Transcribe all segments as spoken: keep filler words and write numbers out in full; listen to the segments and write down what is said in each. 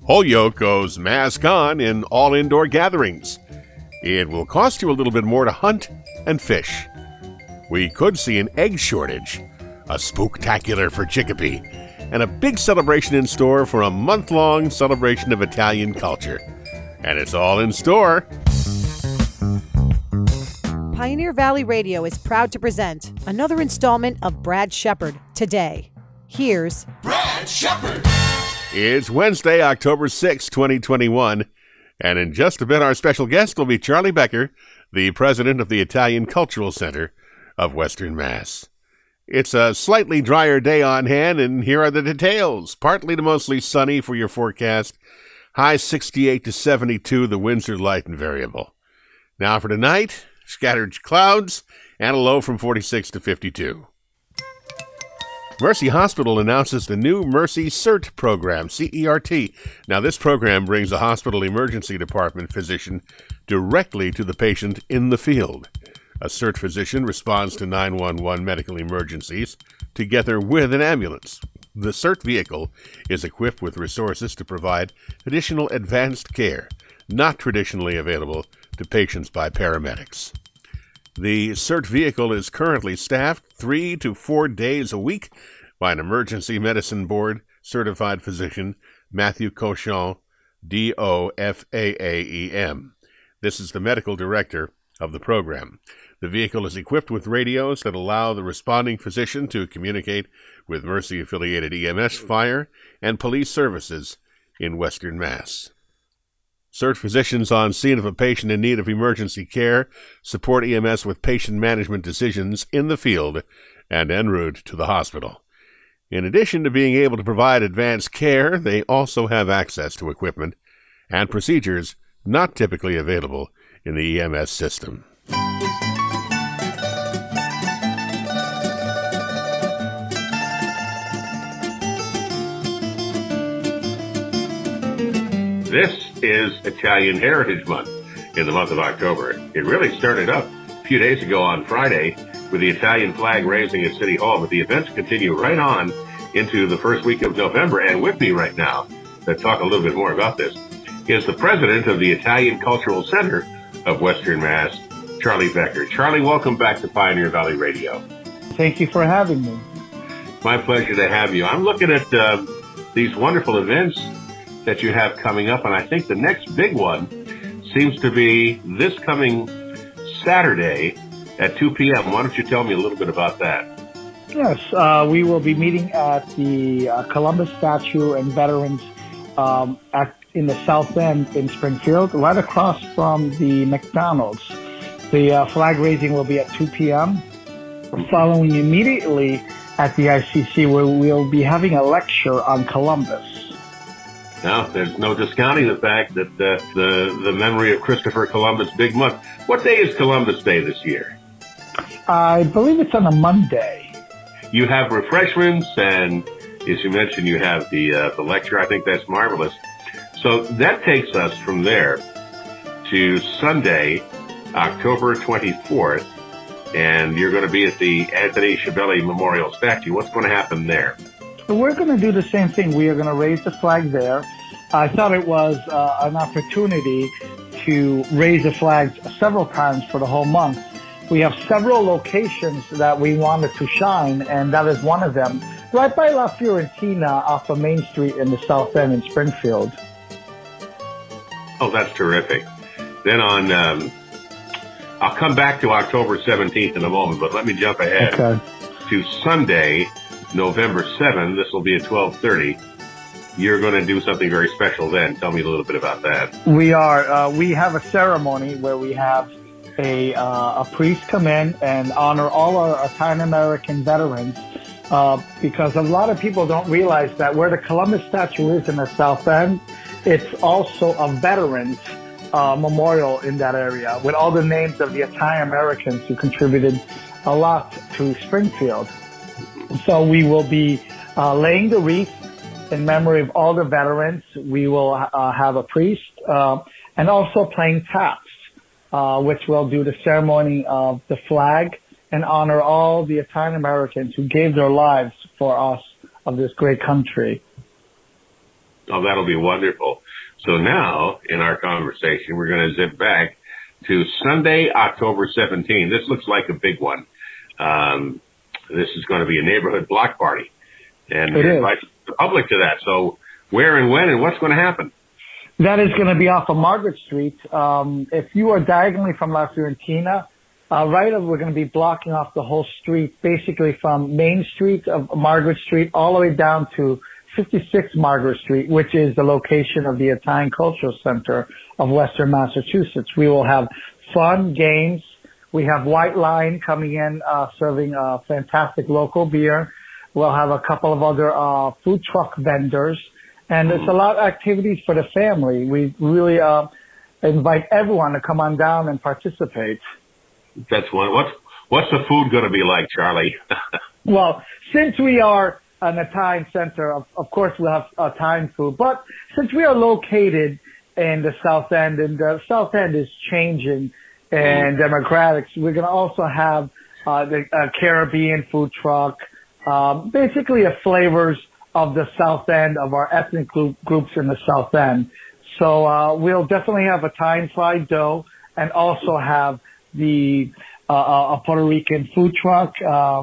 Holyoke goes mask on in all indoor gatherings. It will cost you a little bit more to hunt and fish. We could see an egg shortage, a spooktacular for Chicopee, and a big celebration in store for a month-long celebration of Italian culture. And it's all in store. Pioneer Valley Radio is proud to present another installment of Brad Shepard Today. Here's Brad Shepard. It's Wednesday, October sixth, twenty twenty-one, and in just a bit our special guest will be Charlie Becker, the president of the Italian Cultural Center of Western Mass. It's a slightly drier day on hand, and here are the details. Partly to mostly sunny for your forecast. High sixty-eight to seventy-two, the winds are light and variable. Now for tonight, scattered clouds and a low from forty-six to fifty-two. Mercy Hospital announces the new Mercy CERT program, C E R T. Now, this program brings a hospital emergency department physician directly to the patient in the field. A CERT physician responds to nine one one medical emergencies together with an ambulance. The CERT vehicle is equipped with resources to provide additional advanced care, not traditionally available to patients by paramedics. The CERT vehicle is currently staffed three to four days a week by an emergency medicine board certified physician, Matthew Cochon, D O F A A E M. This is the medical director of the program. The vehicle is equipped with radios that allow the responding physician to communicate with Mercy-affiliated E M S, fire, and police services in Western Mass. CERT physicians on scene of a patient in need of emergency care support E M S with patient management decisions in the field and en route to the hospital. In addition to being able to provide advanced care, they also have access to equipment and procedures not typically available in the E M S system. This is Italian Heritage Month in the month of October. It really started up a few days ago on Friday with the Italian flag raising at City Hall, but the events continue right on into the first week of November. And with me right now to talk a little bit more about this is the president of the Italian Cultural Center of Western Mass, Charlie Becker. Charlie, welcome back to Pioneer Valley Radio. Thank you for having me. My pleasure to have you. I'm looking at uh, these wonderful events that you have coming up, and I think the next big one seems to be this coming Saturday at two p.m. Why don't you tell me a little bit about that? Yes, uh, we will be meeting at the uh, Columbus Statue and Veterans um, at, in the South End in Springfield, right across from the McDonald's. The uh, flag raising will be at two p.m. Following immediately at the I C C, where we'll be having a lecture on Columbus. Now, there's no discounting the fact that uh, the the memory of Christopher Columbus big month. What day is Columbus Day this year? I believe it's on a Monday. You have refreshments, and as you mentioned, you have the uh, the lecture. I think that's marvelous. So that takes us from there to Sunday, October twenty-fourth, and you're going to be at the Anthony Schiavelli Memorial Statue. What's going to happen there? So we're going to do the same thing. We are going to raise the flag there. I thought it was uh, an opportunity to raise the flag several times for the whole month. We have several locations that we wanted to shine, and that is one of them, right by La Fiorentina off of Main Street in the South End in Springfield. Oh, that's terrific. Then on, um, I'll come back to October seventeenth in a moment, but let me jump ahead Okay. to Sunday, November seventh. This will be at twelve thirty. You're going to do something very special then. Tell me a little bit about that. We are. Uh, we have a ceremony where we have a uh, a priest come in and honor all our Italian American veterans, uh, because a lot of people don't realize that where the Columbus statue is in the South End, it's also a veterans uh, memorial in that area with all the names of the Italian Americans who contributed a lot to Springfield. So we will be uh, laying the wreath in memory of all the veterans. We will uh, have a priest uh, and also playing taps, uh, which will do the ceremony of the flag and honor all the Italian Americans who gave their lives for us of this great country. Oh, that'll be wonderful. So now, in our conversation, we're going to zip back to Sunday, October seventeenth. This looks like a big one. Um, this is going to be a neighborhood block party. And it we is. invite the public to that. So where and when and what's going to happen? That is going to be off of Margaret Street. Um, if you are diagonally from La Fiorentina, uh, right of, we're going to be blocking off the whole street, basically from Main Street of Margaret Street all the way down to fifty-six Margaret Street, which is the location of the Italian Cultural Center of Western Massachusetts. We will have fun, games. We have White Line coming in, uh, serving uh, fantastic local beer. We'll have a couple of other uh, food truck vendors. And it's a lot of activities for the family. We really uh, invite everyone to come on down and participate. That's one. What's, what's the food going to be like, Charlie? Well, since we are an Italian center, of, of course we'll have Italian food. But since we are located in the South End, and the South End is changing and mm. democratics, we're going to also have uh, the uh, Caribbean food truck, um, basically a flavors of the South End, of our ethnic group, groups in the South End. So uh, we'll definitely have Italian fried dough and also have the uh, a Puerto Rican food truck. Uh,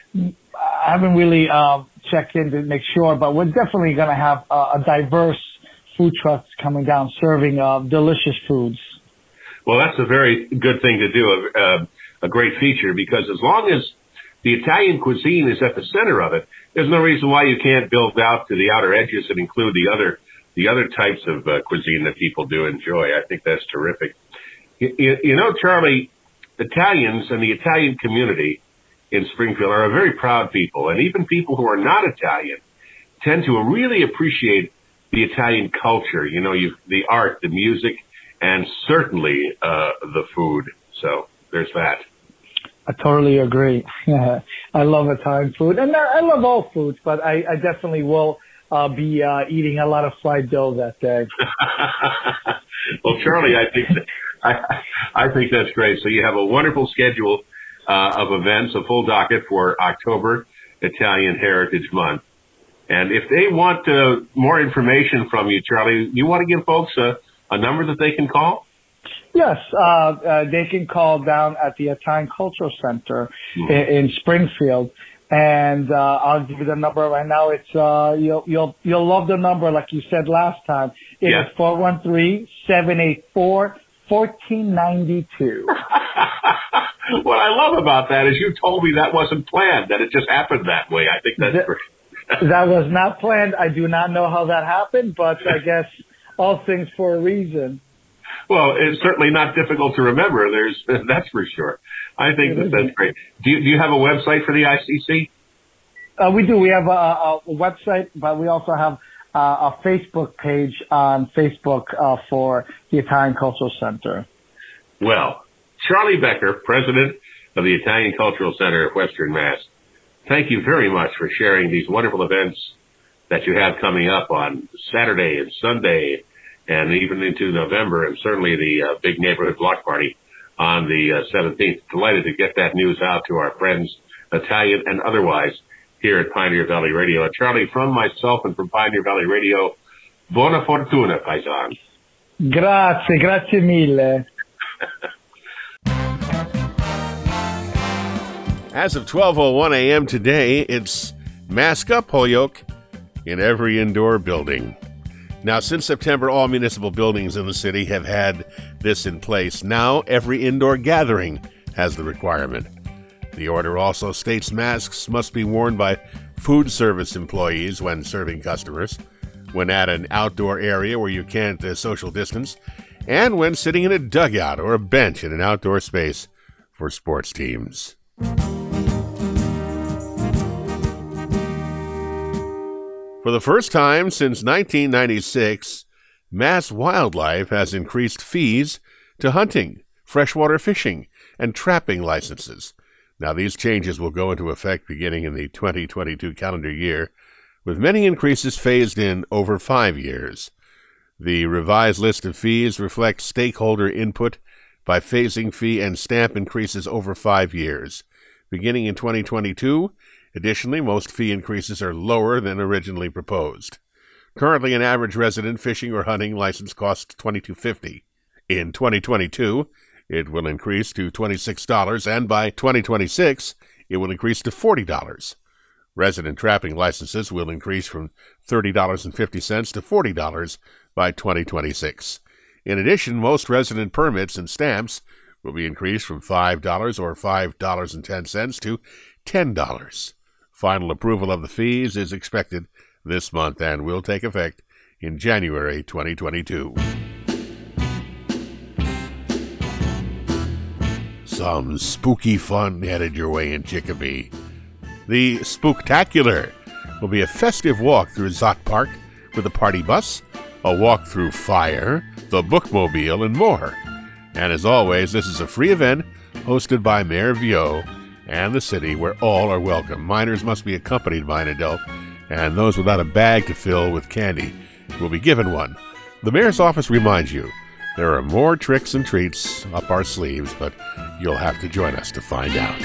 I haven't really uh, checked in to make sure, but we're definitely going to have uh, a diverse food trucks coming down serving uh, delicious foods. Well, that's a very good thing to do, a, a, a great feature, because as long as the Italian cuisine is at the center of it, there's no reason why you can't build out to the outer edges and include the other the other types of uh, cuisine that people do enjoy. I think that's terrific. You, you know, Charlie, Italians and the Italian community in Springfield are a very proud people, and even people who are not Italian tend to really appreciate the Italian culture. You know, you, the art, the music, and certainly uh, the food. So there's that. I totally agree. I love Italian food, and I love all foods, but I, I definitely will uh, be uh, eating a lot of fried dough that day. Well, Charlie, I think that, I, I think that's great. So you have a wonderful schedule uh, of events, a full docket for October Italian Heritage Month. And if they want uh, more information from you, Charlie, you want to give folks a, a number that they can call? Yes, uh, uh, they can call down at the Italian Cultural Center mm-hmm. in, in Springfield, and uh, I'll give you the number right now. It's uh, you'll you'll you'll love the number, like you said last time. It yeah. is four one three, seven eight four, one four nine two. What I love about that is you told me that wasn't planned; that it just happened that way. I think that's that, great. That was not planned. I do not know how that happened, but I guess all things for a reason. Well, it's certainly not difficult to remember. There's that's for sure. I think that that's great. Do you, do you have a website for the I C C? Uh, we do. We have a, a website, but we also have uh, a Facebook page on Facebook uh, for the Italian Cultural Center. Well, Charlie Becker, president of the Italian Cultural Center of Western Mass, thank you very much for sharing these wonderful events that you have coming up on Saturday and Sunday, and even into November, and certainly the uh, big neighborhood block party on the uh, seventeenth. Delighted to get that news out to our friends, Italian and otherwise, here at Pioneer Valley Radio. And Charlie, from myself and from Pioneer Valley Radio, buona fortuna, paisan. Grazie, grazie mille. As of twelve oh one a.m. today, it's Mask Up, Holyoke, in every indoor building. Now, since September, all municipal buildings in the city have had this in place. Now, every indoor gathering has the requirement. The order also states masks must be worn by food service employees when serving customers, when at an outdoor area where you can't uh, social distance, and when sitting in a dugout or a bench in an outdoor space for sports teams. For the first time since nineteen ninety-six, Mass Wildlife has increased fees to hunting, freshwater fishing, and trapping licenses. Now, these changes will go into effect beginning in the twenty twenty-two calendar year, with many increases phased in over five years. The revised list of fees reflects stakeholder input by phasing fee and stamp increases over five years. Beginning in twenty twenty-two, additionally, most fee increases are lower than originally proposed. Currently, an average resident fishing or hunting license costs twenty-two fifty. In twenty twenty-two, it will increase to twenty-six dollars, and by twenty twenty-six, it will increase to forty dollars. Resident trapping licenses will increase from thirty dollars and fifty cents to forty dollars by twenty twenty-six. In addition, most resident permits and stamps will be increased from five dollars or five dollars and ten cents to ten dollars. Final approval of the fees is expected this month and will take effect in January twenty twenty-two. Some spooky fun headed your way in Chicopee. The Spooktacular will be a festive walk through Zott Park with a party bus, a walk through fire, the bookmobile, and more. And as always, this is a free event hosted by Mayor Viau and the city, where all are welcome. Minors must be accompanied by an adult, and those without a bag to fill with candy will be given one. The mayor's office reminds you there are more tricks and treats up our sleeves, but you'll have to join us to find out.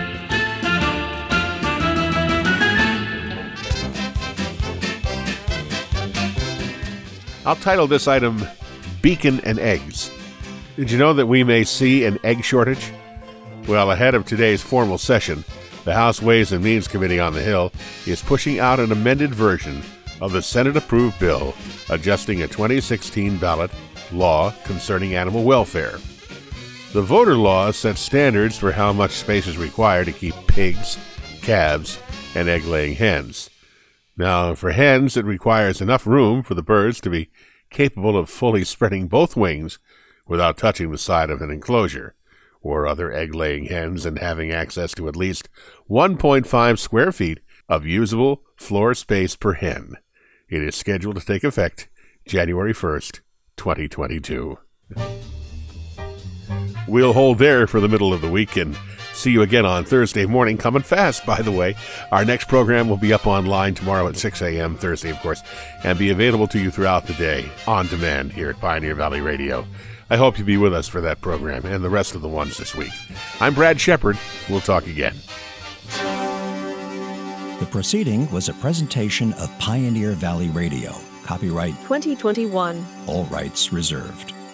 I'll title this item, Beacon and Eggs. Did you know that we may see an egg shortage? Well, ahead of today's formal session, the House Ways and Means Committee on the Hill is pushing out an amended version of the Senate-approved bill adjusting a twenty sixteen ballot law concerning animal welfare. The voter law sets standards for how much space is required to keep pigs, calves, and egg-laying hens. Now, for hens, it requires enough room for the birds to be capable of fully spreading both wings without touching the side of an enclosure, or other egg-laying hens, and having access to at least one point five square feet of usable floor space per hen. It is scheduled to take effect January first, twenty twenty-two. We'll hold there for the middle of the week and see you again on Thursday morning. Coming fast, by the way. Our next program will be up online tomorrow at six a.m., Thursday, of course, and be available to you throughout the day on demand here at Pioneer Valley Radio. I hope you'll be with us for that program and the rest of the ones this week. I'm Brad Shepard. We'll talk again. The proceeding was a presentation of Pioneer Valley Radio. Copyright twenty twenty-one. All rights reserved.